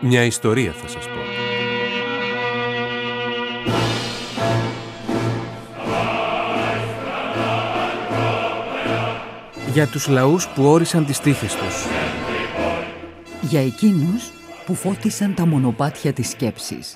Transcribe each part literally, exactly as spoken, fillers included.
Μια ιστορία θα σας πω. Για τους λαούς που όρισαν τις τύχες τους. Για εκείνους που φώτισαν τα μονοπάτια της σκέψης.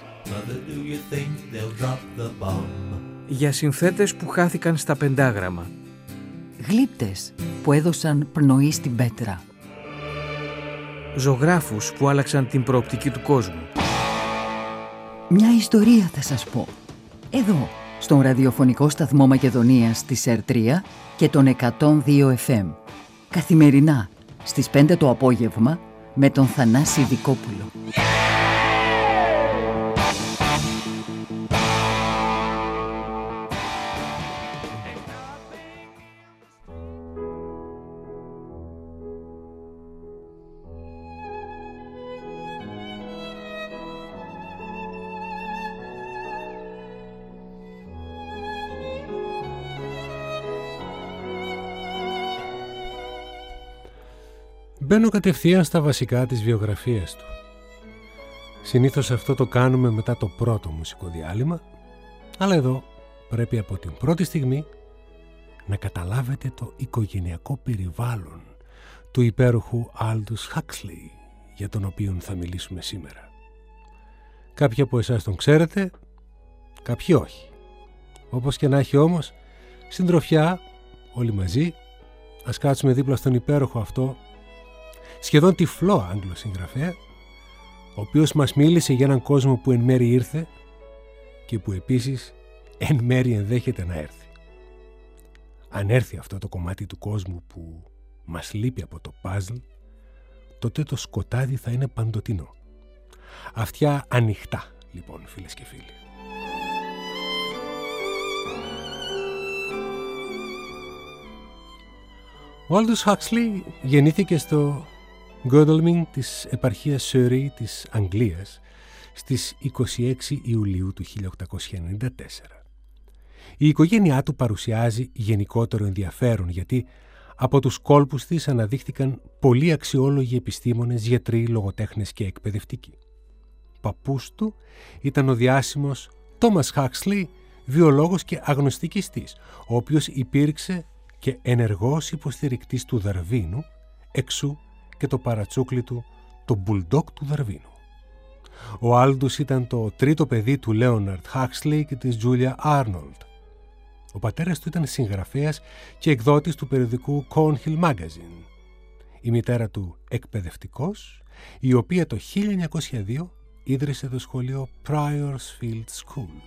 Για συνθέτες που χάθηκαν στα πεντάγραμμα. Γλύπτες που έδωσαν πνοή στην πέτρα. Ζωγράφους που άλλαξαν την προοπτική του κόσμου. Μια ιστορία θα σας πω. Εδώ, στον ραδιοφωνικό σταθμό Μακεδονίας της ΕΡ τρία και τον εκατόν δύο εφ εμ. Καθημερινά, στις πέντε το απόγευμα, με τον Θανάση Δικόπουλο. Μπαίνω κατευθείαν στα βασικά της βιογραφίας του. Συνήθως αυτό το κάνουμε μετά το πρώτο μουσικό διάλειμμα, αλλά εδώ πρέπει από την πρώτη στιγμή να καταλάβετε το οικογενειακό περιβάλλον του υπέροχου Aldous Huxley, για τον οποίο θα μιλήσουμε σήμερα. Κάποιοι από εσάς τον ξέρετε, κάποιοι όχι. Όπως και να έχει όμως, συντροφιά, όλοι μαζί, ας κάτσουμε δίπλα στον υπέροχο αυτό σχεδόν τυφλό Άγγλο συγγραφέα, ο οποίος μας μίλησε για έναν κόσμο που εν μέρει ήρθε και που επίσης εν μέρει ενδέχεται να έρθει. Αν έρθει αυτό το κομμάτι του κόσμου που μας λείπει από το παζλ, τότε το σκοτάδι θα είναι παντοτινό. Αυτιά ανοιχτά, λοιπόν, φίλες και φίλοι. Ο Aldous Huxley γεννήθηκε στο Godalming της επαρχίας Surrey της Αγγλίας στις είκοσι έξι Ιουλίου του χίλια οκτακόσια ενενήντα τέσσερα. Η οικογένειά του παρουσιάζει γενικότερο ενδιαφέρον γιατί από τους κόλπους της αναδείχθηκαν πολλοί αξιόλογοι επιστήμονες, γιατροί, λογοτέχνες και εκπαιδευτικοί. Παππούς του ήταν ο διάσημος Thomas Huxley, βιολόγος και αγνωστικιστής, ο οποίος υπήρξε και ενεργός υποστηρικτής του Δαρβίνου, εξού και το παρατσούκλι του, το μπουλντόκ του Δαρβίνου. Ο Άλντους ήταν το τρίτο παιδί του Λέοναρντ Huxley και της Τζούλια Άρνολντ. Ο πατέρας του ήταν συγγραφέας και εκδότης του περιοδικού Cornhill Magazine. Η μητέρα του εκπαιδευτικός, η οποία το χίλια εννιακόσια δύο ίδρυσε το σχολείο Priors Field School.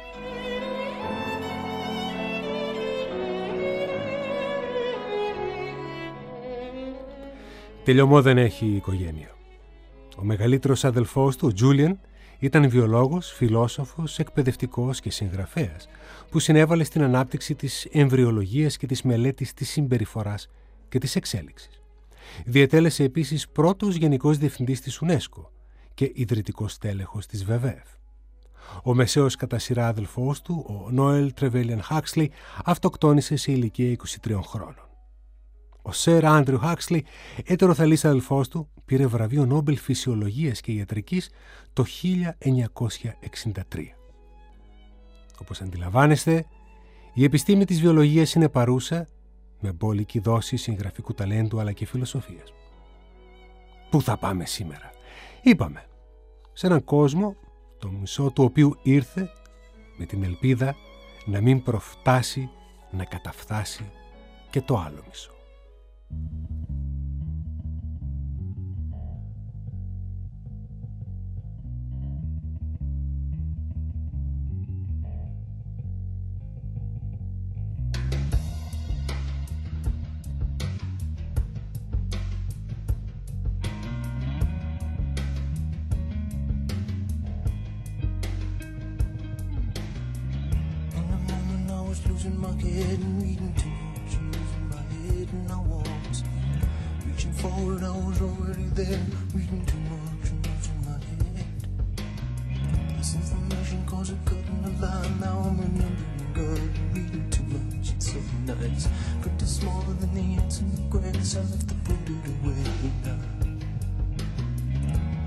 Τελειωμό δεν έχει η οικογένεια. Ο μεγαλύτερος αδελφός του, ο Τζούλιαν, ήταν βιολόγος, φιλόσοφος, εκπαιδευτικός και συγγραφέας, που συνέβαλε στην ανάπτυξη της εμβριολογίας και της μελέτης της συμπεριφοράς και της εξέλιξης. Διετέλεσε επίσης πρώτος γενικός διευθυντής της UNESCO και ιδρυτικός τέλεχος της ΒΕΒΕΦ. Ο μεσαίος κατά σειρά αδελφός του, ο Νόελ Τρεβέλιαν Χάξλι, αυτοκτόνησε σε ηλικία είκοσι τριών χρόνων. Ο Σερ Άντριου Χάξλι, έτεροθαλής αδελφός του, πήρε βραβείο Νόμπελ Φυσιολογίας και Ιατρικής το χίλια εννιακόσια εξήντα τρία. Όπως αντιλαμβάνεστε, η επιστήμη της βιολογίας είναι παρούσα με μπόλικη δόση συγγραφικού ταλέντου αλλά και φιλοσοφίας. Πού θα πάμε σήμερα? Είπαμε, σε έναν κόσμο το μισό του οποίου ήρθε με την ελπίδα να μην προφτάσει να καταφθάσει και το άλλο μισό.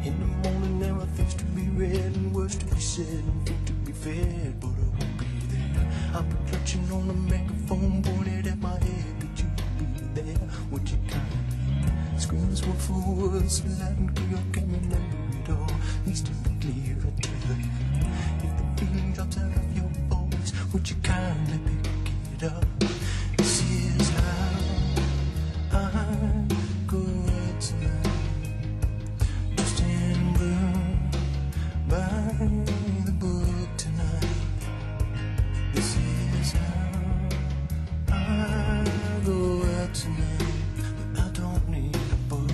In the morning there are things to be read and words to be said and food to be fed, but I won't be there. I'll be clutching on the megaphone pointed at my head, but you'll be there. Would you kindly? Screams were for words so loud and clear, can you know it all? Needs to be clear, I tell you. If the feeling drops out of your voice, would you kindly pick it up? This is how I go out tonight, just in blue by the book tonight. This is how I go out tonight, but I don't need a book.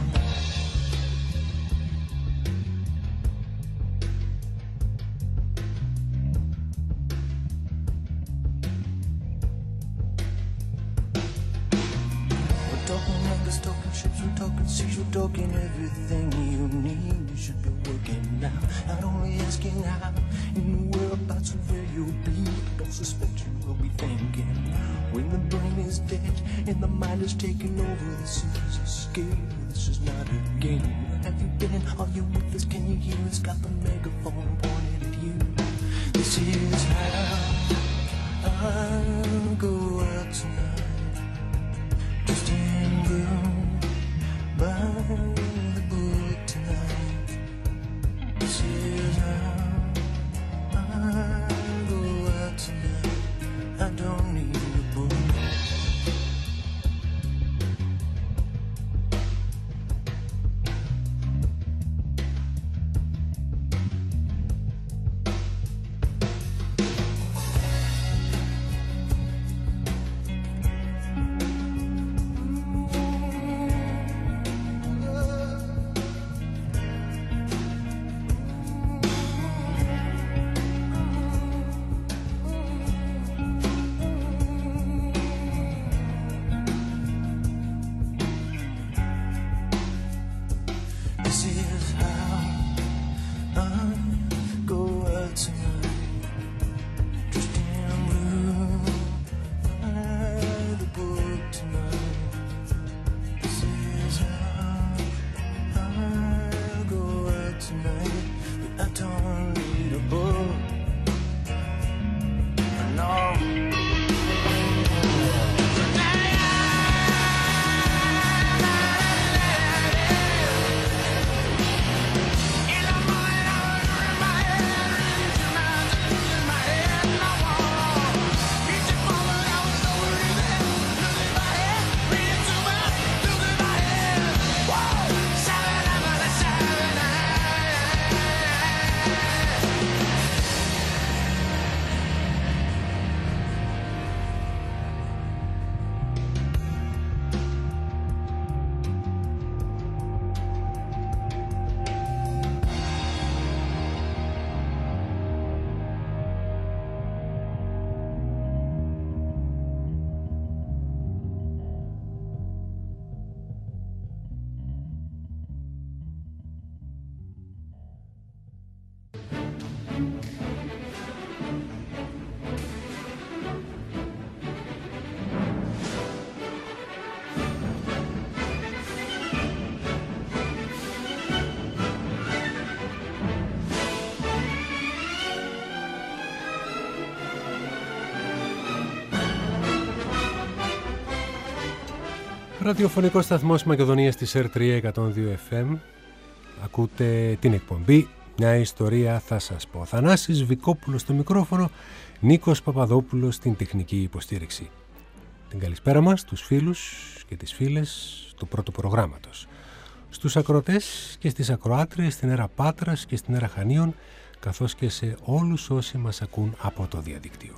We're talking niggas, talking ships, we're talking seas, we're talking everything you need. You should be working now, not only asking how in the whereabouts of where you'll be. Don't suspect you will be thinking when the brain is dead and the mind is taking over. This is a skill, this is not a game. Have you been? Are you with us? Can you hear us? Got the megaphone pointed at you. This is how I'll go out tonight, just in blue by the book tonight. This is how I'll go out tonight. I don't need a book. This is how I go out tonight, just in blue by the book tonight. This is how I go out tonight, but I don't need a book. No. Ραδιοφωνικός σταθμός Μακεδονίας της Ερ τρία εκατόν δύο εφ εμ. Ακούτε την εκπομπή «Μια ιστορία θα σας πω». Θανάσης Βικόπουλος στο μικρόφωνο, Νίκος Παπαδόπουλος στην τεχνική υποστήριξη. Την καλησπέρα μας στους φίλους και τις φίλες του πρώτου προγράμματος. Στους ακροατές και στις ακροάτριες στην Έρα Πάτρας και στην Έρα Χανίων, καθώς και σε όλους όσοι μας ακούν από το διαδίκτυο.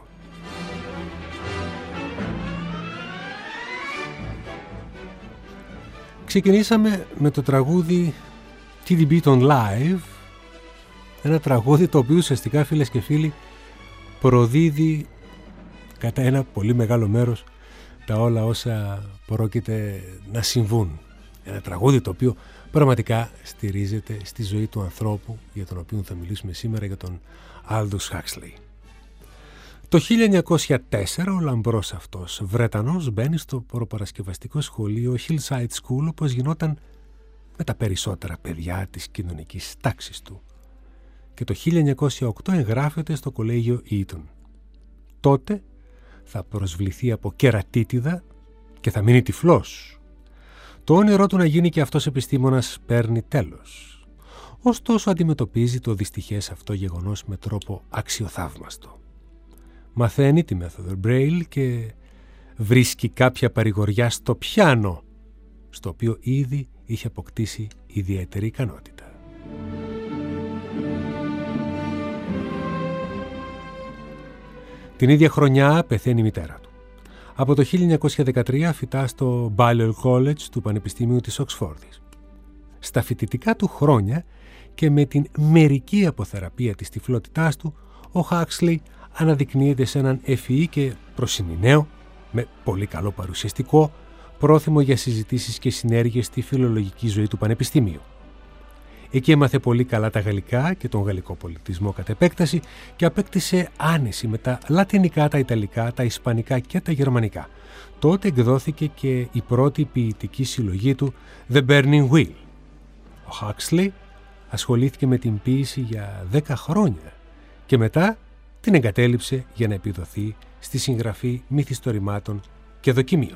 Ξεκινήσαμε με το τραγούδι τι ντι Beaton Live, ένα τραγούδι το οποίο ουσιαστικά, φίλες και φίλοι, προδίδει κατά ένα πολύ μεγάλο μέρος τα όλα όσα πρόκειται να συμβούν. Ένα τραγούδι το οποίο πραγματικά στηρίζεται στη ζωή του ανθρώπου, για τον οποίο θα μιλήσουμε σήμερα, για τον Aldous Huxley. Το χίλια εννιακόσια τέσσερα ο λαμπρός αυτός Βρετανός μπαίνει στο προπαρασκευαστικό σχολείο Hillside School, όπως γινόταν με τα περισσότερα παιδιά της κοινωνικής τάξης του και το χίλια εννιακόσια οκτώ εγγράφεται στο κολέγιο Eton. Τότε θα προσβληθεί από κερατίτιδα και θα μείνει τυφλός. Το όνειρό του να γίνει και αυτός επιστήμονας παίρνει τέλος. Ωστόσο αντιμετωπίζει το δυστυχές αυτό γεγονός με τρόπο αξιοθαύμαστο. Μαθαίνει τη μέθοδο Braille και βρίσκει κάποια παρηγοριά στο πιάνο, στο οποίο ήδη είχε αποκτήσει ιδιαίτερη ικανότητα. Την ίδια χρονιά πεθαίνει η μητέρα του. Από το χίλια εννιακόσια δεκατρία φοιτά στο Balliol College του Πανεπιστημίου της Οξφόρδης. Στα φοιτητικά του χρόνια και με την μερική αποθεραπεία της τυφλότητάς του, ο Huxley αναδεικνύεται σε έναν ευφυή και προσινή νέο, με πολύ καλό παρουσιαστικό, πρόθυμο για συζητήσεις και συνέργειες στη φιλολογική ζωή του Πανεπιστημίου. Εκεί έμαθε πολύ καλά τα γαλλικά και τον γαλλικό πολιτισμό κατ' επέκταση και απέκτησε άνεση με τα λατινικά, τα ιταλικά, τα ισπανικά και τα γερμανικά. Τότε εκδόθηκε και η πρώτη ποιητική συλλογή του The Burning Wheel. Ο Huxley ασχολήθηκε με την ποίηση για δέκα χρόνια και μετά την εγκατέλειψε για να επιδοθεί στη συγγραφή μυθιστορημάτων και δοκιμίων.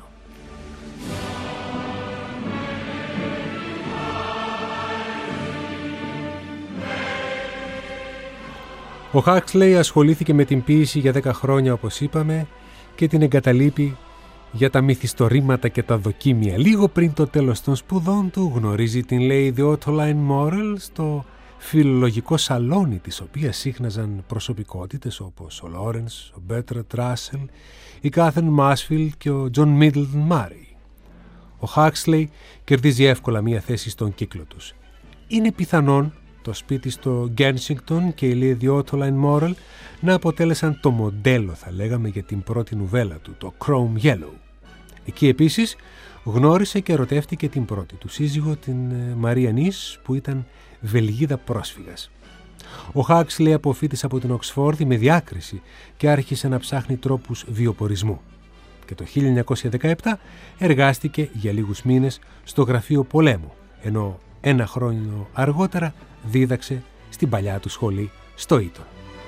Ο Huxley ασχολήθηκε με την ποίηση για δέκα χρόνια, όπως είπαμε, και την εγκαταλείπει για τα μυθιστορήματα και τα δοκίμια. Λίγο πριν το τέλος των σπουδών του γνωρίζει την Lady Ottoline Morrell στο φιλολογικό σαλόνι, της οποίας σύχναζαν προσωπικότητες όπως ο Lawrence, ο Bertrand Russell, η Catherine Mansfield και ο John Middleton Murray. Ο Huxley κερδίζει εύκολα μία θέση στον κύκλο τους. Είναι πιθανόν το σπίτι στο Kensington και η Lady Ottoline Morrell να αποτέλεσαν το μοντέλο, θα λέγαμε, για την πρώτη νουβέλα του, το Chrome Yellow. Εκεί επίσης γνώρισε και ερωτεύτηκε την πρώτη του σύζυγο, την Μαρία Νις, που ήταν Βελγίδα πρόσφυγας. Ο Huxley αποφοίτησε από την Οξφόρδη με διάκριση και άρχισε να ψάχνει τρόπους βιοπορισμού. Και το χίλια εννιακόσια δεκαεπτά εργάστηκε για λίγους μήνες στο γραφείο πολέμου, ενώ ένα χρόνο αργότερα δίδαξε στην παλιά του σχολή στο Eton.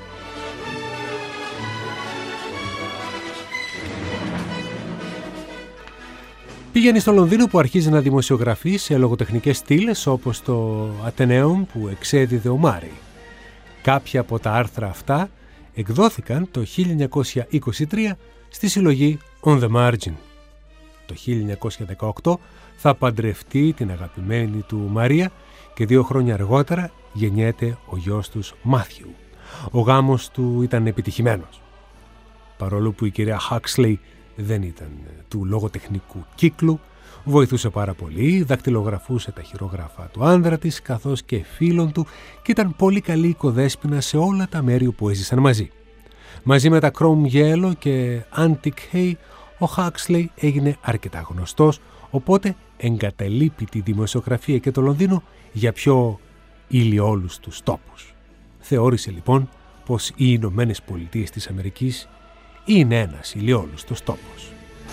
Πήγαινε στο Λονδίνο, που αρχίζει να δημοσιογραφεί σε λογοτεχνικές στήλες όπως το Athenaeum που εξέδιδε ο Μάρεϊ. Κάποια από τα άρθρα αυτά εκδόθηκαν το χίλια εννιακόσια είκοσι τρία στη συλλογή On the Margin. Το χίλια εννιακόσια δεκαοκτώ θα παντρευτεί την αγαπημένη του Μαρία και δύο χρόνια αργότερα γεννιέται ο γιος τους Μάθιου. Ο γάμος του ήταν επιτυχημένος. Παρόλο που η κυρία Huxley δεν ήταν του λογοτεχνικού κύκλου, βοηθούσε πάρα πολύ, δακτυλογραφούσε τα χειρόγραφα του άνδρα της καθώς και φίλων του και ήταν πολύ καλή οικοδέσποινα σε όλα τα μέρη που έζησαν μαζί. Μαζί με τα Chrome Yellow και Antique Hay, ο Huxley έγινε αρκετά γνωστός, οπότε εγκαταλείπει τη δημοσιογραφία και το Λονδίνο για πιο ηλιόλους τους τόπους. Θεώρησε λοιπόν πως οι Ηνωμένες Πολιτείες της Αμερικής είναι ένας ηλιόλουστος τόπος.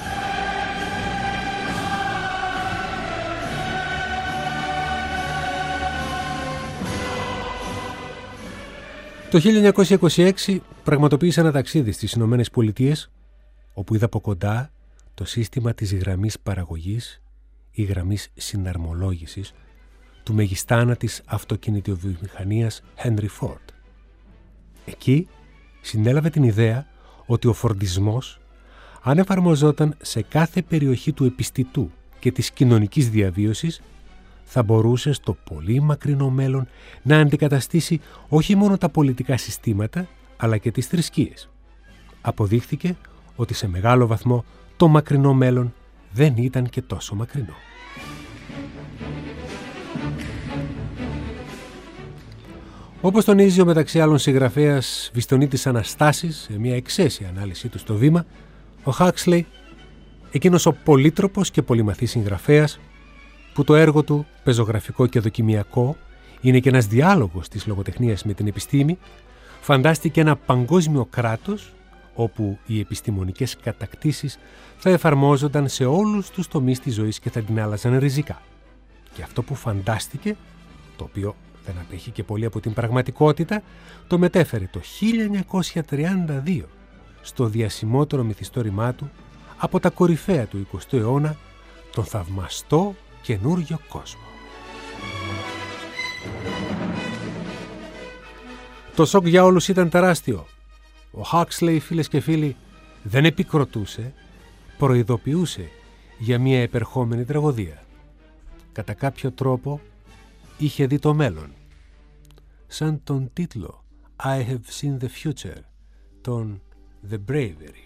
Το χίλια εννιακόσια είκοσι έξι πραγματοποίησε ένα ταξίδι στις Ηνωμένες Πολιτείες, όπου είδα από κοντά το σύστημα της γραμμής παραγωγής ή γραμμής συναρμολόγησης του μεγιστάνα της αυτοκινητοβιομηχανίας Henry Ford. Εκεί συνέλαβε την ιδέα ότι ο φορντισμός, αν εφαρμοζόταν σε κάθε περιοχή του επιστητού και της κοινωνικής διαβίωσης, θα μπορούσε στο πολύ μακρινό μέλλον να αντικαταστήσει όχι μόνο τα πολιτικά συστήματα, αλλά και τις θρησκείες. Αποδείχθηκε ότι σε μεγάλο βαθμό το μακρινό μέλλον δεν ήταν και τόσο μακρινό. Όπως τονίζει ο μεταξύ άλλων συγγραφέας Βιστονίτης Αναστάσης σε μια εξαίσια ανάλυση του στο Βήμα, ο Huxley, εκείνος ο πολύτροπος και πολυμαθής συγγραφέας, που το έργο του, πεζογραφικό και δοκιμιακό, είναι και ένας διάλογος της λογοτεχνίας με την επιστήμη, φαντάστηκε ένα παγκόσμιο κράτος όπου οι επιστημονικές κατακτήσεις θα εφαρμόζονταν σε όλους τους τομείς της ζωής και θα την άλλαζαν ριζικά. Και αυτό που φαντάστηκε, το οποίο δεν απέχει και πολύ από την πραγματικότητα, το μετέφερε το χίλια εννιακόσια τριάντα δύο στο διασημότερο μυθιστόρημά του από τα κορυφαία του εικοστού αιώνα, τον θαυμαστό καινούριο κόσμο. Το σοκ για όλους ήταν τεράστιο. Ο Huxley, φίλες και φίλοι, δεν επικροτούσε, προειδοποιούσε για μια επερχόμενη τραγωδία. Κατά κάποιο τρόπο είχε δει το μέλλον. Σαν τον τίτλο I have seen the future, τον The Bravery.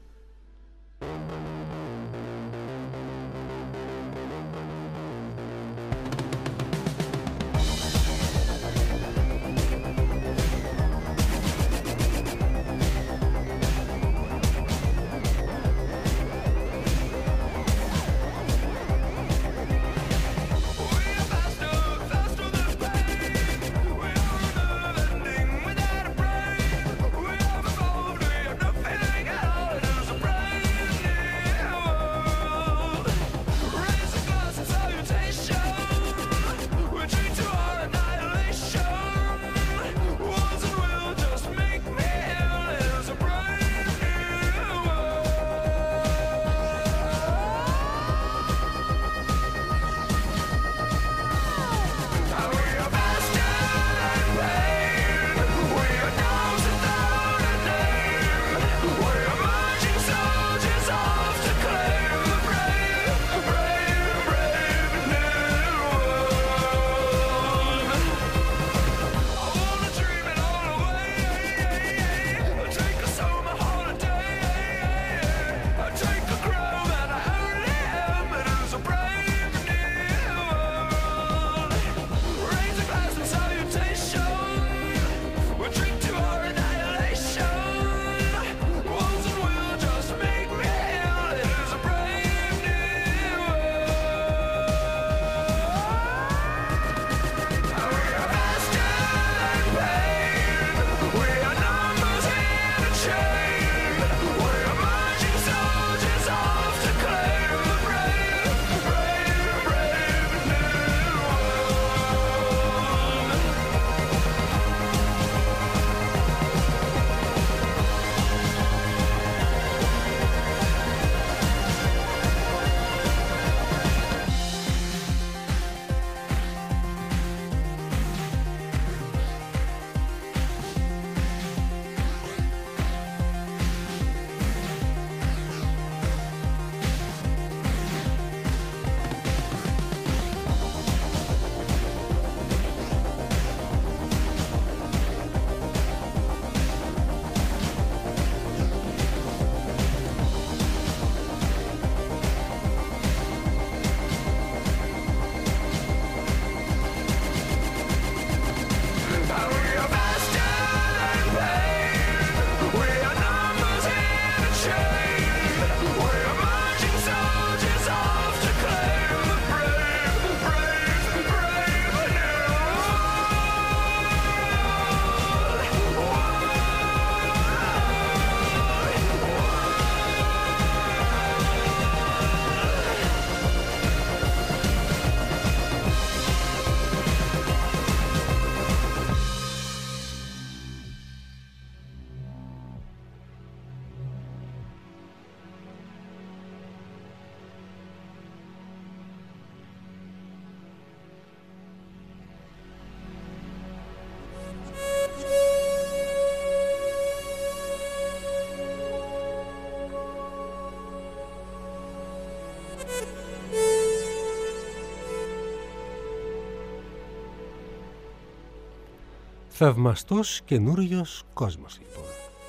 Θαυμαστός καινούριος κόσμος, λοιπόν.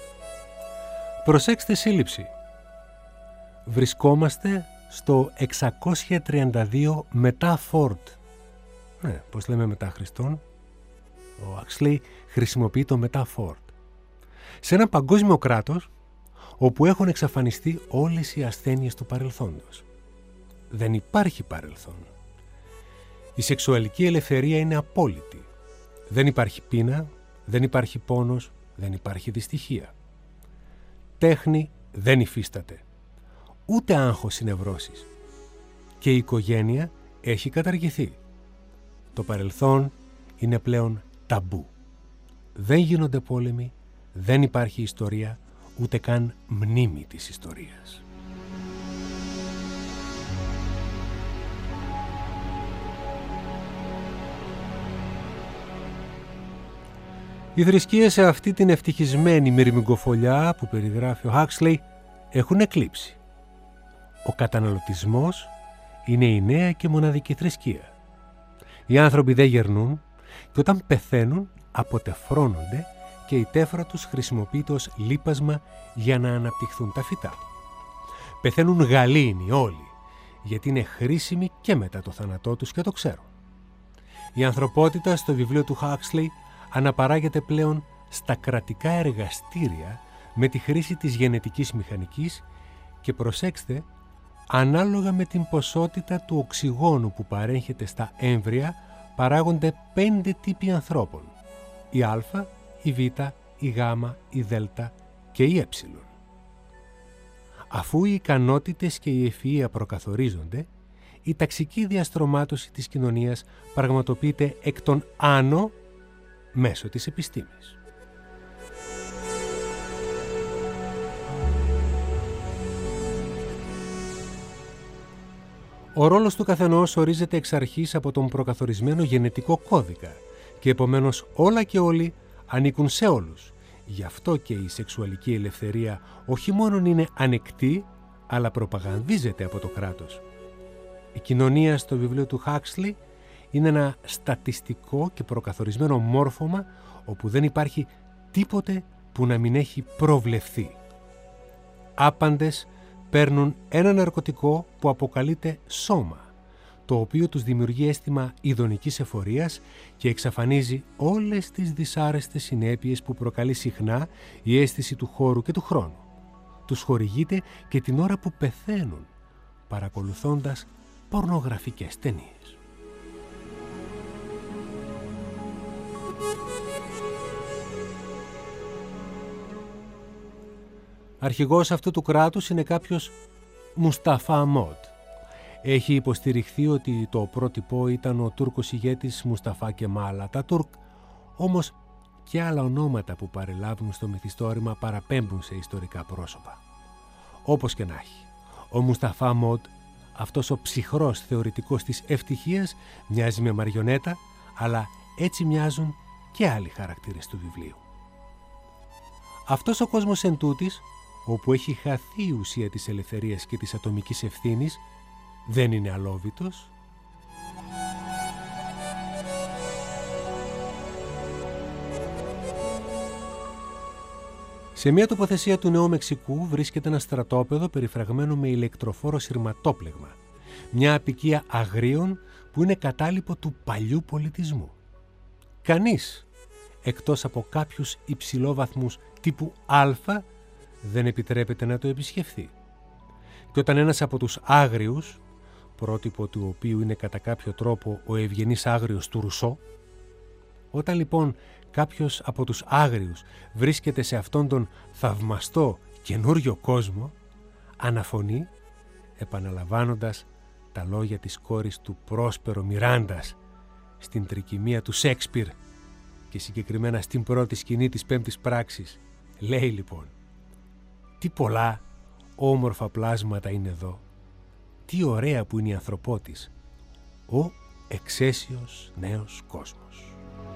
Προσέξτε σύλληψη. Βρισκόμαστε στο εξακόσια τριάντα δύο μετά Φόρτ. Ναι, πώς λέμε μετά Χριστόν. Ο Huxley χρησιμοποιεί το μετά Φόρτ. Σε ένα παγκόσμιο κράτος όπου έχουν εξαφανιστεί όλες οι ασθένειες του παρελθόντος. Δεν υπάρχει παρελθόν. Η σεξουαλική ελευθερία είναι απόλυτη. Δεν υπάρχει πείνα, δεν υπάρχει πόνος, δεν υπάρχει δυστυχία. Τέχνη δεν υφίσταται. Ούτε άγχος ή νευρώσεις. Και η οικογένεια έχει καταργηθεί. Το παρελθόν είναι πλέον ταμπού. Δεν γίνονται πόλεμοι, δεν υπάρχει ιστορία, ούτε καν μνήμη της ιστορίας. Οι θρησκείες σε αυτή την ευτυχισμένη μυρμηγκοφολιά που περιγράφει ο Huxley έχουν εκλείψει. Ο καταναλωτισμός είναι η νέα και μοναδική θρησκεία. Οι άνθρωποι δεν γερνούν και όταν πεθαίνουν αποτεφρώνονται και η τέφρα τους χρησιμοποιείται ως λίπασμα για να αναπτυχθούν τα φυτά. Πεθαίνουν γαλήνοι όλοι, γιατί είναι χρήσιμοι και μετά το θάνατό τους και το ξέρουν. Η ανθρωπότητα στο βιβλίο του Huxley αναπαράγεται πλέον στα κρατικά εργαστήρια με τη χρήση της γενετικής μηχανικής και προσέξτε, ανάλογα με την ποσότητα του οξυγόνου που παρέχεται στα έμβρια παράγονται πέντε τύποι ανθρώπων. Η Α, η Β, η Γ, η Δ και η Ε. Αφού οι ικανότητες και η ευφυΐα προκαθορίζονται, η ταξική διαστρωμάτωση της κοινωνίας πραγματοποιείται εκ των άνω μέσω της επιστήμης. Ο ρόλος του καθενός ορίζεται εξ αρχής από τον προκαθορισμένο γενετικό κώδικα και επομένως όλα και όλοι ανήκουν σε όλους. Γι' αυτό και η σεξουαλική ελευθερία όχι μόνο είναι ανεκτή, αλλά προπαγανδίζεται από το κράτος. Η κοινωνία στο βιβλίο του Huxley είναι ένα στατιστικό και προκαθορισμένο μόρφωμα όπου δεν υπάρχει τίποτε που να μην έχει προβλεφθεί. Άπαντες παίρνουν ένα ναρκωτικό που αποκαλείται σώμα, το οποίο τους δημιουργεί αίσθημα ειδονικής εφορίας και εξαφανίζει όλες τις δυσάρεστες συνέπειες που προκαλεί συχνά η αίσθηση του χώρου και του χρόνου. Τους χορηγείται και την ώρα που πεθαίνουν, παρακολουθώντας πορνογραφικές ταινίες. Αρχηγός αυτού του κράτους είναι κάποιος Μουσταφά Μοντ. Έχει υποστηριχθεί ότι το πρότυπο ήταν ο Τούρκος ηγέτης Μουσταφά Κεμάλ Ατατούρκ, όμως και άλλα ονόματα που παρελάβουν στο μυθιστόρημα παραπέμπουν σε ιστορικά πρόσωπα. Όπως και να έχει, ο Μουσταφά Μοντ, αυτός ο ψυχρός θεωρητικός της ευτυχίας, μοιάζει με μαριονέτα, αλλά έτσι μοιάζουν και άλλοι χαρακτήρες του βιβλίου. Αυτός ο κόσμος εν τούτης, όπου έχει χαθεί η ουσία της ελευθερίας και της ατομικής ευθύνης, δεν είναι αλόβητος. Σε μια τοποθεσία του Νέου Μεξικού βρίσκεται ένα στρατόπεδο περιφραγμένο με ηλεκτροφόρο σειρματόπλεγμα, μια αποικία αγρίων που είναι κατάλοιπο του παλιού πολιτισμού. Κανείς, εκτός από κάποιους υψηλόβαθμους τύπου Α, δεν επιτρέπεται να το επισκεφθεί. Και όταν ένας από τους άγριους, πρότυπο του οποίου είναι κατά κάποιο τρόπο ο ευγενής άγριος του Ρουσό, όταν λοιπόν κάποιος από τους άγριους βρίσκεται σε αυτόν τον θαυμαστό καινούριο κόσμο, αναφωνεί επαναλαμβάνοντας τα λόγια της κόρης του Πρόσπερο Μιράντας στην τρικυμία του Σέξπιρ και συγκεκριμένα στην πρώτη σκηνή της πέμπτης πράξης. Λέει λοιπόν: «Τι πολλά όμορφα πλάσματα είναι εδώ, τι ωραία που είναι η ανθρωπότης, ο εξαίσιος νέος κόσμος».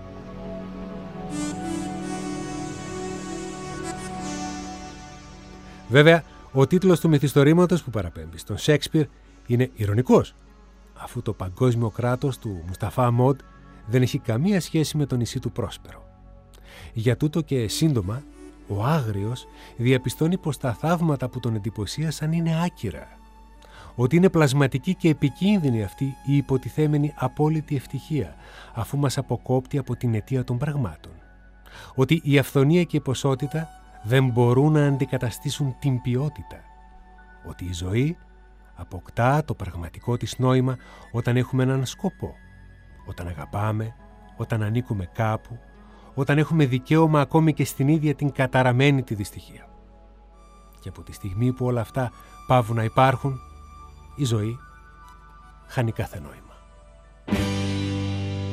Βέβαια, ο τίτλος του μυθιστορήματος που παραπέμπει στον Σέξπιρ είναι ηρωνικός, αφού το παγκόσμιο κράτος του Μουσταφά Μοντ δεν έχει καμία σχέση με το νησί του Πρόσπερο. Για τούτο και σύντομα, ο άγριος διαπιστώνει πως τα θαύματα που τον εντυπωσίασαν είναι άκυρα, ότι είναι πλασματική και επικίνδυνη αυτή η υποτιθέμενη απόλυτη ευτυχία, αφού μας αποκόπτει από την αιτία των πραγμάτων, ότι η αυθονία και η ποσότητα δεν μπορούν να αντικαταστήσουν την ποιότητα, ότι η ζωή αποκτά το πραγματικό της νόημα όταν έχουμε έναν σκοπό, όταν αγαπάμε, όταν ανήκουμε κάπου, όταν έχουμε δικαίωμα ακόμη και στην ίδια την καταραμένη τη δυστυχία. Και από τη στιγμή που όλα αυτά παύουν να υπάρχουν, η ζωή χάνει κάθε νόημα.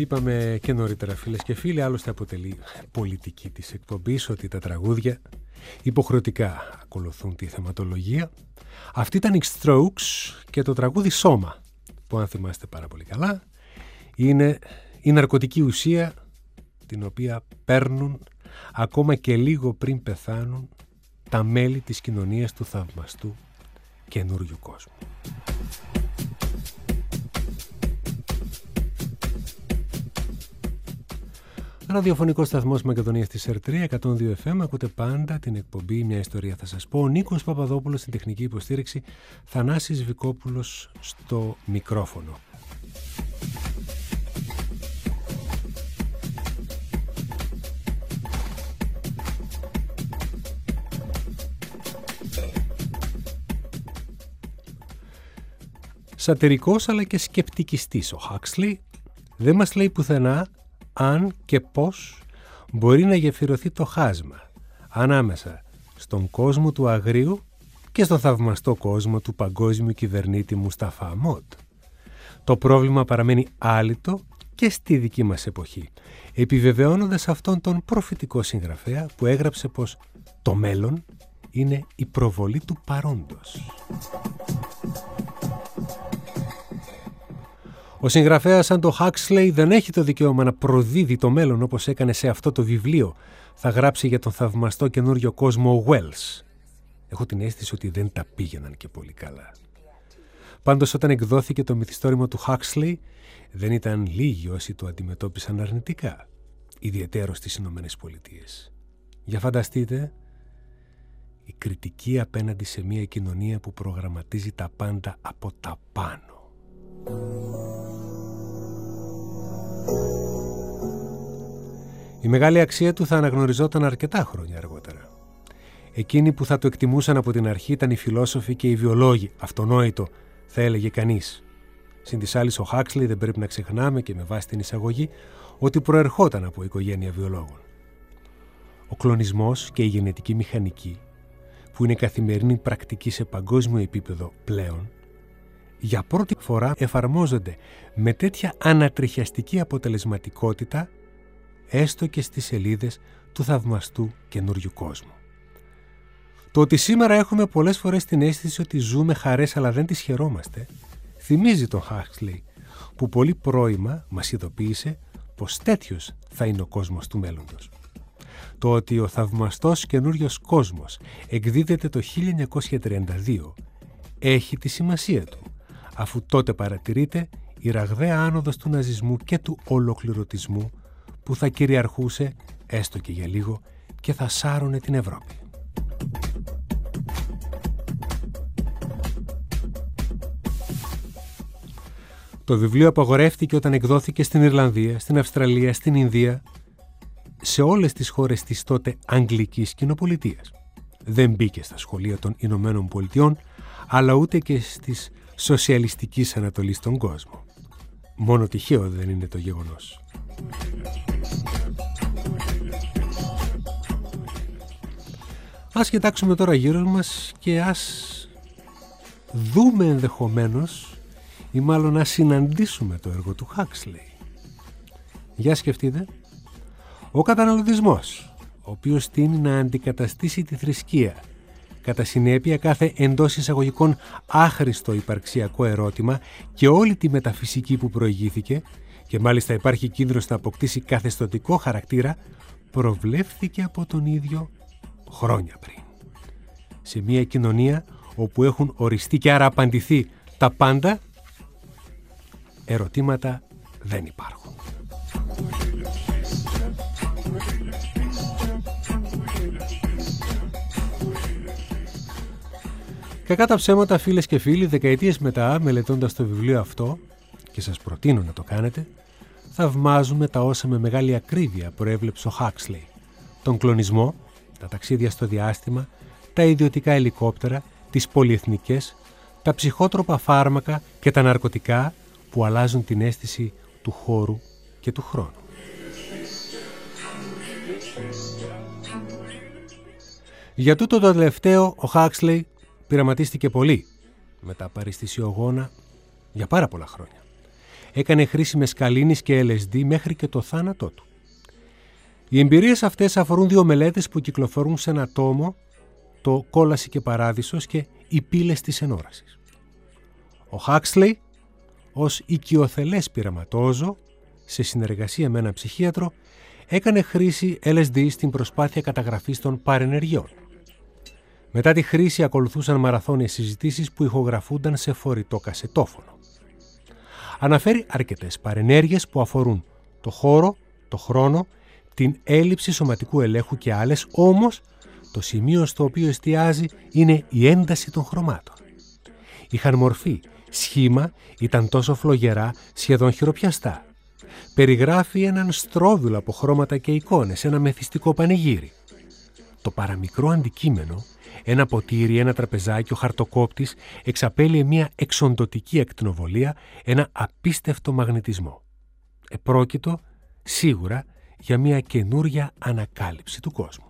Είπαμε και νωρίτερα, φίλες και φίλοι, άλλωστε αποτελεί πολιτική της εκπομπής ότι τα τραγούδια υποχρεωτικά ακολουθούν τη θεματολογία. Αυτή ήταν οι Strokes και το τραγούδι Σώμα, που αν θυμάστε πάρα πολύ καλά είναι η ναρκωτική ουσία την οποία παίρνουν ακόμα και λίγο πριν πεθάνουν τα μέλη της κοινωνίας του θαυμαστού καινούριου κόσμου. Ραδιοφωνικός σταθμός Μακεδονίας της ΕΡ τρία, εκατόν δύο εφ εμ. Ακούτε πάντα την εκπομπή «Μια ιστορία θα σας πω». Ο Νίκος Παπαδόπουλος στην τεχνική υποστήριξη, Θανάσης Βικόπουλος στο μικρόφωνο. Σατυρικός αλλά και σκεπτικιστής ο Χάξλι δεν μας λέει πουθενά αν και πώς μπορεί να γεφυρωθεί το χάσμα ανάμεσα στον κόσμο του αγρίου και στον θαυμαστό κόσμο του παγκόσμιου κυβερνήτη Μουσταφά Αμόντ. Το πρόβλημα παραμένει άλυτο και στη δική μας εποχή, επιβεβαιώνοντας αυτόν τον προφητικό συγγραφέα που έγραψε πως το μέλλον είναι η προβολή του παρόντος. Ο συγγραφέας σαν το Huxley δεν έχει το δικαίωμα να προδίδει το μέλλον όπως έκανε σε αυτό το βιβλίο. Θα γράψει για τον θαυμαστό καινούριο κόσμο ο Wells. Έχω την αίσθηση ότι δεν τα πήγαιναν και πολύ καλά. Πάντως όταν εκδόθηκε το μυθιστόρημα του Huxley δεν ήταν λίγοι όσοι το αντιμετώπισαν αρνητικά, ιδιαιτέρως στις Ηνωμένες Πολιτείες. Για φανταστείτε, η κριτική απέναντι σε μια κοινωνία που προγραμματίζει τα πάντα από τα πάνω. Η μεγάλη αξία του θα αναγνωριζόταν αρκετά χρόνια αργότερα. Εκείνοι που θα το εκτιμούσαν από την αρχή ήταν οι φιλόσοφοι και οι βιολόγοι. Αυτονόητο, θα έλεγε κανείς. Συν της άλλης, ο Χάξλι δεν πρέπει να ξεχνάμε και με βάση την εισαγωγή ότι προερχόταν από οικογένεια βιολόγων. Ο κλονισμός και η γενετική μηχανική, που είναι καθημερινή πρακτική σε παγκόσμιο επίπεδο πλέον, για πρώτη φορά εφαρμόζονται με τέτοια ανατριχιαστική αποτελεσματικότητα έστω και στις σελίδες του θαυμαστού καινούριου κόσμου. Το ότι σήμερα έχουμε πολλές φορές την αίσθηση ότι ζούμε χαρές αλλά δεν τις χαιρόμαστε, θυμίζει τον Χάξλι που πολύ πρώιμα μας ειδοποίησε πως τέτοιος θα είναι ο κόσμος του μέλλοντος. Το ότι ο θαυμαστός καινούριος κόσμος εκδίδεται το χίλια εννιακόσια τριάντα δύο έχει τη σημασία του, αφού τότε παρατηρείται η ραγδαία άνοδος του ναζισμού και του ολοκληρωτισμού που θα κυριαρχούσε, έστω και για λίγο, και θα σάρωνε την Ευρώπη. Το βιβλίο απαγορεύτηκε όταν εκδόθηκε στην Ιρλανδία, στην Αυστραλία, στην Ινδία, σε όλες τις χώρες της τότε Αγγλικής Κοινοπολιτείας. Δεν μπήκε στα σχολεία των Ηνωμένων Πολιτειών, αλλά ούτε και στις σοσιαλιστικής Ανατολής στον κόσμο. Μόνο τυχαίο δεν είναι το γεγονός. Ας κοιτάξουμε τώρα γύρω μας και ας δούμε ενδεχομένως ή μάλλον να συναντήσουμε το έργο του Huxley. Για σκεφτείτε, ο καταναλωτισμός, ο οποίος τείνει να αντικαταστήσει τη θρησκεία, κατά συνέπεια κάθε εντός εισαγωγικών άχρηστο υπαρξιακό ερώτημα και όλη τη μεταφυσική που προηγήθηκε, και μάλιστα υπάρχει κίνδυνος να αποκτήσει καθεστωτικό χαρακτήρα, προβλέφθηκε από τον ίδιο χρόνια πριν. Σε μια κοινωνία όπου έχουν οριστεί και άρα απαντηθεί τα πάντα, ερωτήματα δεν υπάρχουν. Κακά τα ψέματα, φίλες και φίλοι, δεκαετίες μετά, μελετώντας το βιβλίο αυτό, και σας προτείνω να το κάνετε, θαυμάζουμε τα όσα με μεγάλη ακρίβεια προέβλεψε ο Huxley. Τον κλονισμό, τα ταξίδια στο διάστημα, τα ιδιωτικά ελικόπτερα, τις πολυεθνικές, τα ψυχότροπα φάρμακα και τα ναρκωτικά που αλλάζουν την αίσθηση του χώρου και του χρόνου. Για τούτο το τελευταίο, ο Huxley πειραματίστηκε πολύ με τα παραισθησιογόνα για πάρα πολλά χρόνια. έκανε χρήση μεσκαλίνης και ελ ες ντι μέχρι και το θάνατό του. Οι εμπειρίες αυτές αφορούν δύο μελέτες που κυκλοφορούν σε ένα τόμο, το «Κόλαση και Παράδεισος» και «Οι πύλες της ενόρασης». Ο Χάξλεϊ, ως οικειοθελές πειραματόζω, σε συνεργασία με έναν ψυχίατρο, έκανε χρήση ελ ες ντι στην προσπάθεια καταγραφής των παρενεργειών. Μετά τη χρήση ακολουθούσαν μαραθώνιες συζητήσεις που ηχογραφούνταν σε φορητό κασετόφωνο. Αναφέρει αρκετές παρενέργειες που αφορούν το χώρο, το χρόνο, την έλλειψη σωματικού ελέγχου και άλλες, όμως το σημείο στο οποίο εστιάζει είναι η ένταση των χρωμάτων. Είχαν μορφή, σχήμα, ήταν τόσο φλογερά, σχεδόν χειροπιαστά. Περιγράφει έναν στρόβιλο από χρώματα και εικόνες, ένα μεθυστικό πανηγύρι. Το παραμικρό αντικείμενο, ένα ποτήρι, ένα τραπεζάκι, ο χαρτοκόπτης, εξαπέλυε μια εξοντωτική ακτινοβολία, ένα απίστευτο μαγνητισμό. Επρόκειτο, σίγουρα, για μια καινούρια ανακάλυψη του κόσμου.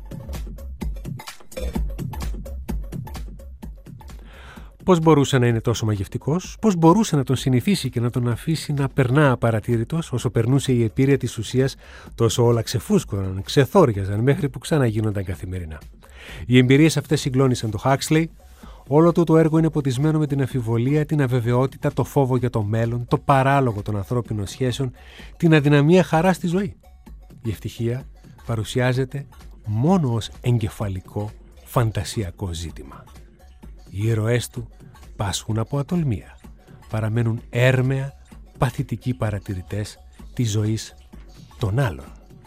Πώς μπορούσε να είναι τόσο μαγευτικός, πώς μπορούσε να τον συνηθίσει και να τον αφήσει να περνά απαρατήρητος, όσο περνούσε η επίρρεια της ουσίας, τόσο όλα ξεφούσκωναν, ξεθόριαζαν, μέχρι που ξαναγίνονταν καθημερινά. Οι εμπειρίες αυτές συγκλώνησαν το Χάξλεϊ. Όλο του το έργο είναι ποτισμένο με την αμφιβολία, την αβεβαιότητα, το φόβο για το μέλλον, το παράλογο των ανθρώπινων σχέσεων, την αδυναμία χαρά στη ζωή. Η ευτυχία παρουσιάζεται μόνο ως εγκεφαλικό, φαντασιακό ζήτημα. Οι ήρωές του πάσχουν από ατολμία, παραμένουν έρμεα, παθητικοί παρατηρητές της ζωής των άλλων.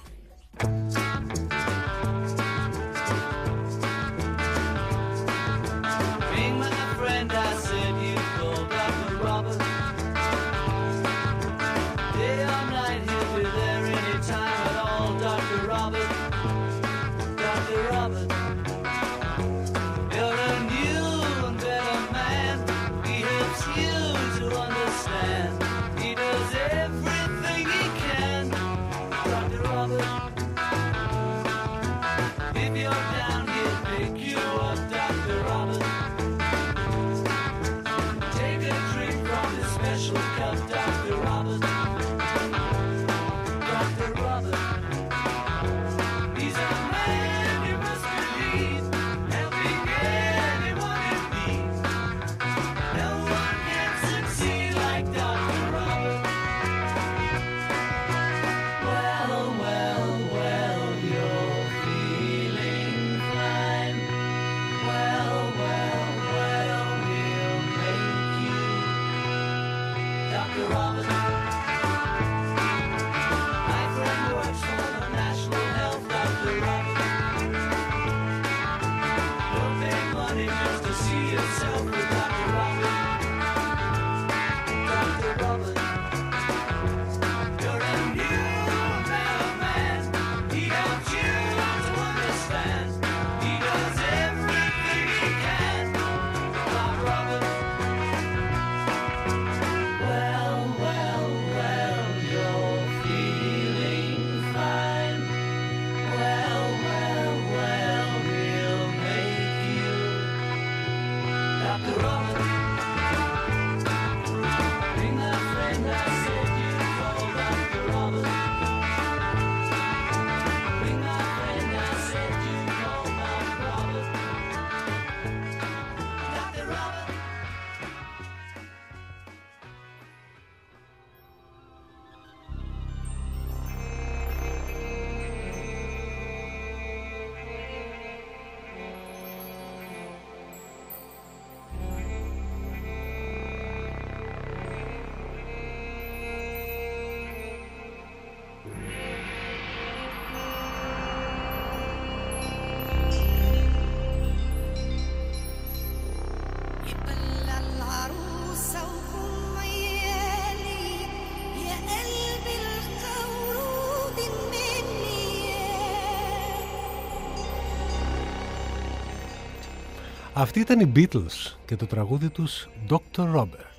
Αυτοί ήταν οι Beatles και το τραγούδι τους ντόκτορ Robert.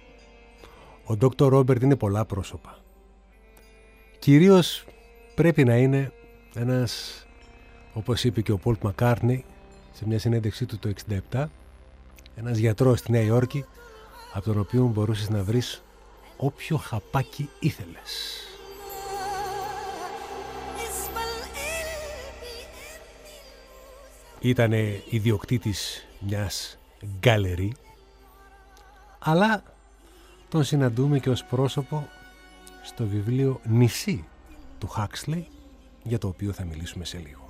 Ο ντόκτορ Robert είναι πολλά πρόσωπα. Κυρίως πρέπει να είναι ένας, όπως είπε και ο Paul McCartney σε μια συνέντευξή του το εξήντα επτά, ένας γιατρός στη Νέα Υόρκη, από τον οποίο μπορούσες να βρεις όποιο χαπάκι ήθελες. Ήτανε ιδιοκτήτης μιας γκαλερί, αλλά τον συναντούμε και ως πρόσωπο στο βιβλίο «Νησί» του Χάξλεϊ, για το οποίο θα μιλήσουμε σε λίγο.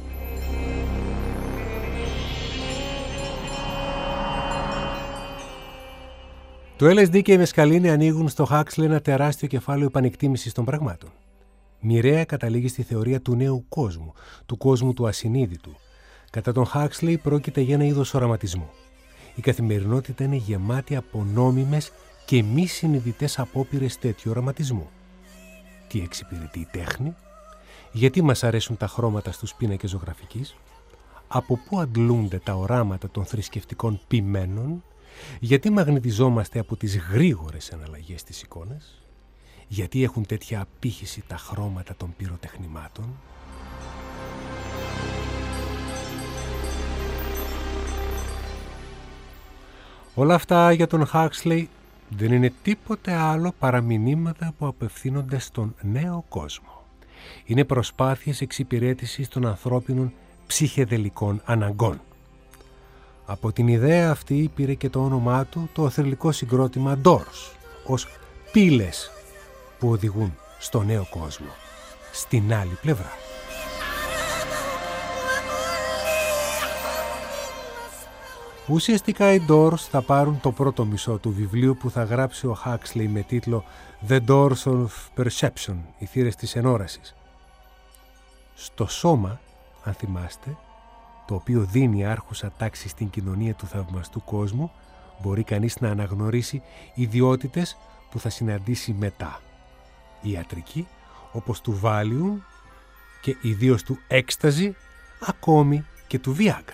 Το ελ ες ντι και η μεσκαλίνη ανοίγουν στο Χάξλεϊ ένα τεράστιο κεφάλαιο επανεκτίμησης των πραγμάτων. Μοιραία καταλήγει στη θεωρία του νέου κόσμου, του κόσμου του ασυνείδητου. Κατά τον Χάξλεϊ πρόκειται για ένα είδος οραματισμού. Η καθημερινότητα είναι γεμάτη από νόμιμες και μη συνειδητές απόπειρες τέτοιου οραματισμού. Τι εξυπηρετεί η τέχνη, γιατί μας αρέσουν τα χρώματα στους πίνακες ζωγραφικής, από πού αντλούνται τα οράματα των θρησκευτικών ποιμένων, γιατί μαγνητιζόμαστε από τις γρήγορες αναλλαγές στις εικόνες, γιατί έχουν τέτοια απήχηση τα χρώματα των πυροτεχνημάτων. Όλα αυτά για τον Χάξλεϊ δεν είναι τίποτε άλλο παρά μηνύματα που απευθύνονται στον νέο κόσμο. Είναι προσπάθειες εξυπηρέτησης των ανθρώπινων ψυχεδελικών αναγκών. Από την ιδέα αυτή πήρε και το όνομά του το θρυλικό συγκρότημα Doors, ως πύλες που οδηγούν στο νέο κόσμο, στην άλλη πλευρά. Ουσιαστικά οι Doors θα πάρουν το πρώτο μισό του βιβλίου που θα γράψει ο Χάξλεϊ με τίτλο «The Doors of Perception», οι θύρες της ενόρασης. Στο σώμα, αν θυμάστε, το οποίο δίνει άρχουσα τάξη στην κοινωνία του θαυμαστού κόσμου, μπορεί κανείς να αναγνωρίσει ιδιότητες που θα συναντήσει μετά. Ιατρική, όπως του Valium και ιδίως του Ecstasy, ακόμη και του Viagra.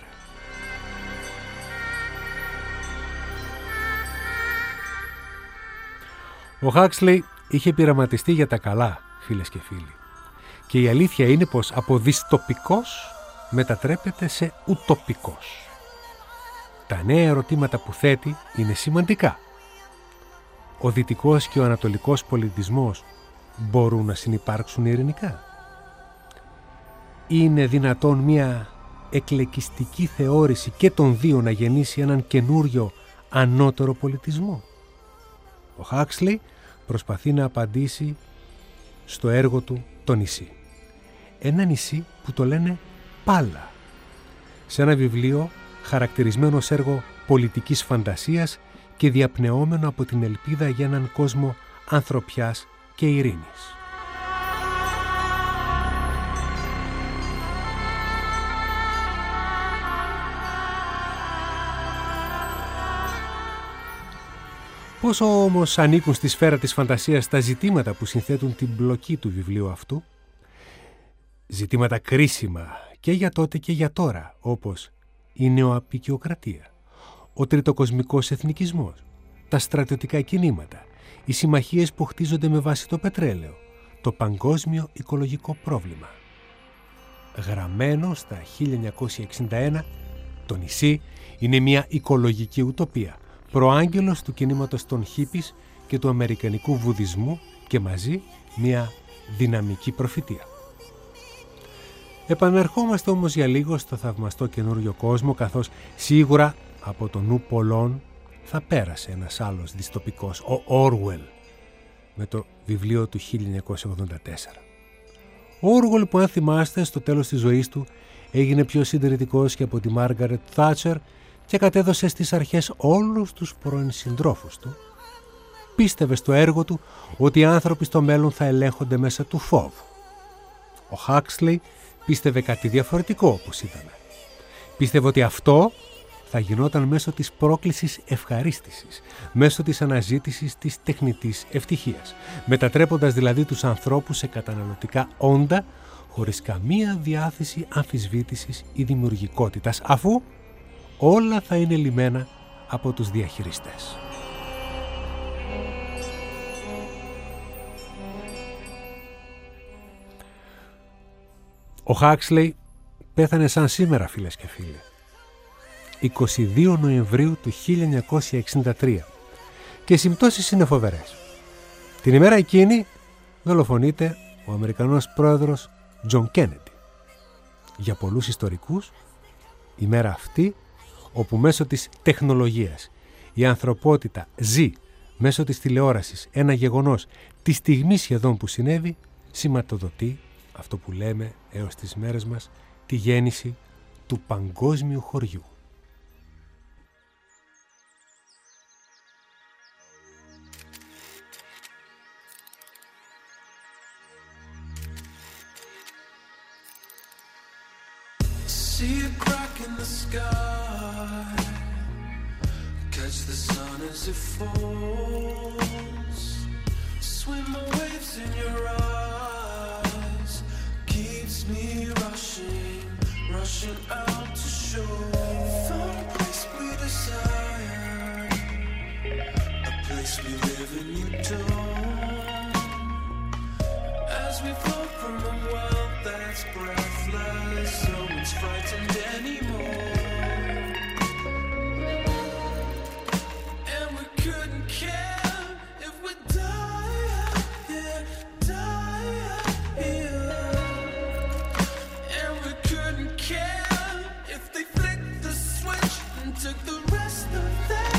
Ο Χάξλεϊ είχε πειραματιστεί για τα καλά, φίλες και φίλοι. Και η αλήθεια είναι πως από δυστοπικός μετατρέπεται σε ουτοπικός. Τα νέα ερωτήματα που θέτει είναι σημαντικά. Ο δυτικός και ο ανατολικός πολιτισμός μπορούν να συνυπάρξουν ειρηνικά? Είναι δυνατόν μια εκλεκιστική θεώρηση και των δύο να γεννήσει έναν καινούριο ανώτερο πολιτισμό? Ο Χάξλεϊ προσπαθεί να απαντήσει στο έργο του το νησί. Ένα νησί που το λένε Πάλα. Σε ένα βιβλίο χαρακτηρισμένο ως έργο πολιτικής φαντασίας και διαπνεώμενο από την ελπίδα για έναν κόσμο ανθρωπιάς και ειρήνης. Πόσο όμως ανήκουν στη σφαίρα της φαντασίας τα ζητήματα που συνθέτουν την πλοκή του βιβλίου αυτού? Ζητήματα κρίσιμα και για τότε και για τώρα, όπως η νεοαπικιοκρατία, ο τριτοκοσμικός εθνικισμός, τα στρατιωτικά κινήματα, οι συμμαχίες που χτίζονται με βάση το πετρέλαιο, το παγκόσμιο οικολογικό πρόβλημα. Γραμμένο στα χίλια εννιακόσια εξήντα ένα, το νησί είναι μια οικολογική ουτοπία, προάγγελος του κινήματος των χίπης και του αμερικανικού βουδισμού και μαζί μια δυναμική προφητεία. Επανερχόμαστε όμως για λίγο στο θαυμαστό καινούριο κόσμο, καθώς σίγουρα από το νου πολλών θα πέρασε ένας άλλος δυστοπικός, ο Orwell, με το βιβλίο του χίλια εννιακόσια ογδόντα τέσσερα. Ο Orwell, που αν θυμάστε στο τέλος της ζωής του έγινε πιο συντηρητικός και από τη Μάργαρετ Θάτσερ και κατέδωσε στις αρχές όλους τους πρώην συντρόφους του, πίστευε στο έργο του ότι οι άνθρωποι στο μέλλον θα ελέγχονται μέσα του φόβου. Ο Χάξλεϊ πίστευε κάτι διαφορετικό, όπως είδαμε. Πίστευε ότι αυτό θα γινόταν μέσω της πρόκλησης ευχαρίστησης, μέσω της αναζήτησης της τεχνητής ευτυχίας, μετατρέποντας δηλαδή τους ανθρώπους σε καταναλωτικά όντα, χωρίς καμία διάθεση αμφισβήτησης ή δημιουργικότητας, αφού όλα θα είναι λυμμένα από τους διαχειριστές. Ο Χάξλεϊ πέθανε σαν σήμερα, φίλες και φίλοι, εικοστή δεύτερη Νοεμβρίου του χίλια εννιακόσια εξήντα τρία, και οι συμπτώσεις είναι φοβερές. Την ημέρα εκείνη δολοφονείται ο Αμερικανός πρόεδρος Τζον Κέννεντι. Για πολλούς ιστορικούς, η μέρα αυτή, όπου μέσω της τεχνολογίας η ανθρωπότητα ζει μέσω της τηλεόρασης ένα γεγονός τη στιγμή σχεδόν που συνέβη, σηματοδοτεί αυτό που λέμε έως τις μέρες μας τη γέννηση του παγκόσμιου χωριού. See a crack in the sky, catch the sun as it falls, swim the waves in your eyes, keeps me rushing, rushing out to shore. Found a place we desire, a place we live and you don't, as we float from a world that's breathless, no one's frightened anymore. And we couldn't care if we die out here, die out here. And we couldn't care if they flicked the switch and took the rest of that.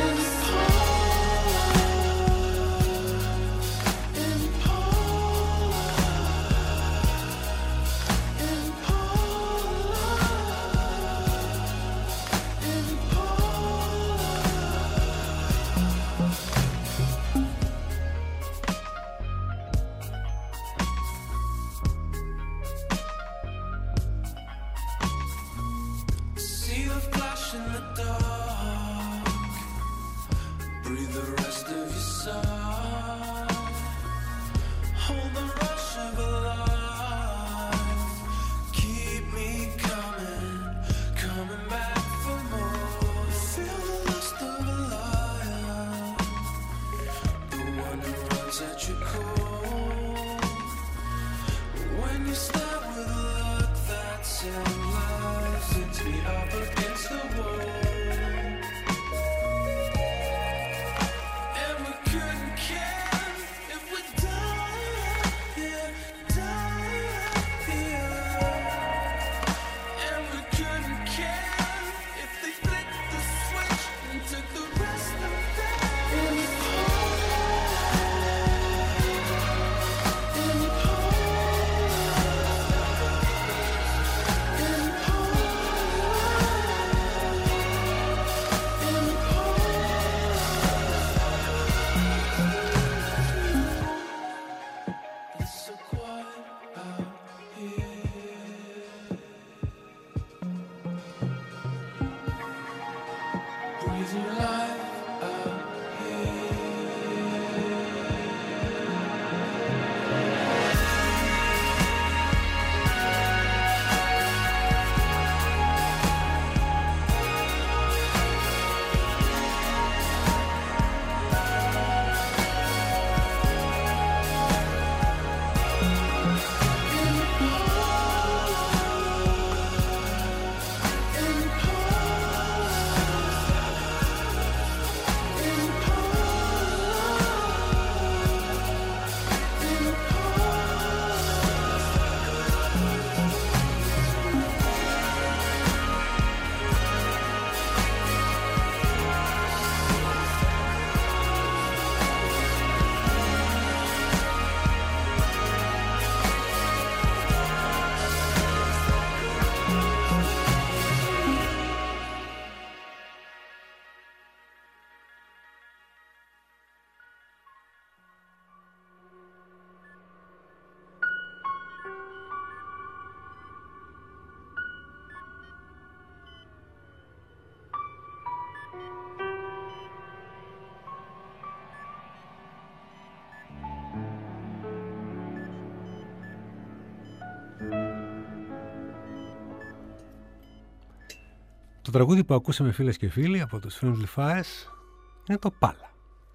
Το τραγούδι που ακούσαμε, φίλες και φίλοι, από τους Friendly Fires είναι το Πάλα,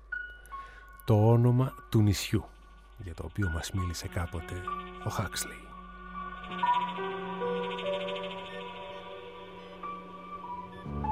το όνομα του νησιού για το οποίο μας μίλησε κάποτε ο Χάξλεϊ.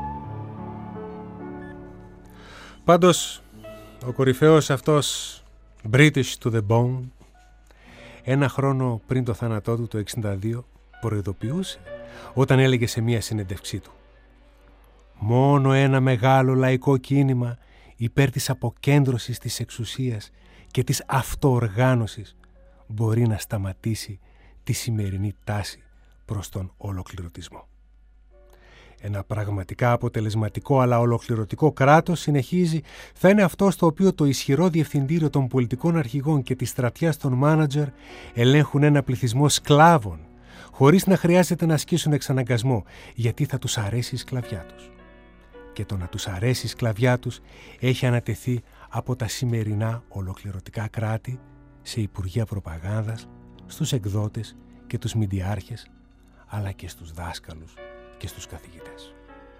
Πάντως, ο κορυφαίος αυτός British to the bone. Ένα χρόνο πριν το θάνατό του το εξήντα δύο προειδοποιούσε όταν έλεγε σε μία συνέντευξή του: «Μόνο ένα μεγάλο λαϊκό κίνημα υπέρ της αποκέντρωσης της εξουσίας και της αυτοοργάνωσης μπορεί να σταματήσει τη σημερινή τάση προς τον ολοκληρωτισμό». Ένα πραγματικά αποτελεσματικό αλλά ολοκληρωτικό κράτος, συνεχίζει, θα είναι αυτό στο οποίο το ισχυρό διευθυντήριο των πολιτικών αρχηγών και της στρατιάς των μάνατζερ ελέγχουν ένα πληθυσμό σκλάβων, χωρίς να χρειάζεται να ασκήσουν εξαναγκασμό, γιατί θα τους αρέσει η σκλαβιά τους. Και το να τους αρέσει η σκλαβιά τους έχει ανατεθεί από τα σημερινά ολοκληρωτικά κράτη σε υπουργεία προπαγάνδας, στους εκδότες και τους μιντιάρχες, αλλά και στους δάσκαλους και στους καθηγητές.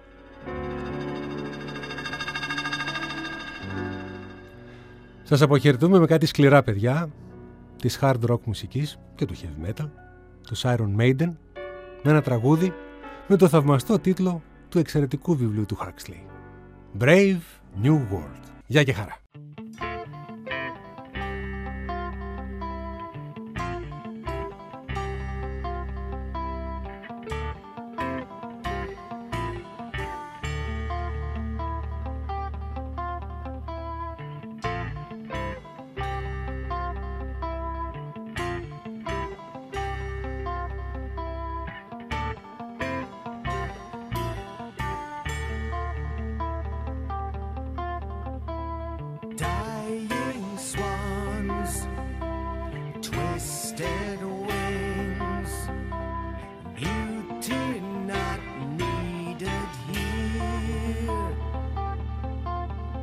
Σας αποχαιρετούμε με κάτι σκληρά, παιδιά, της hard rock μουσικής και του heavy metal, τους Iron Maiden, με ένα τραγούδι με το θαυμαστό τίτλο του εξαιρετικού βιβλίου του Huxley, Brave New World. Γεια και χαρά!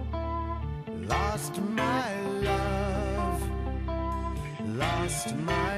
Lost my love, lost my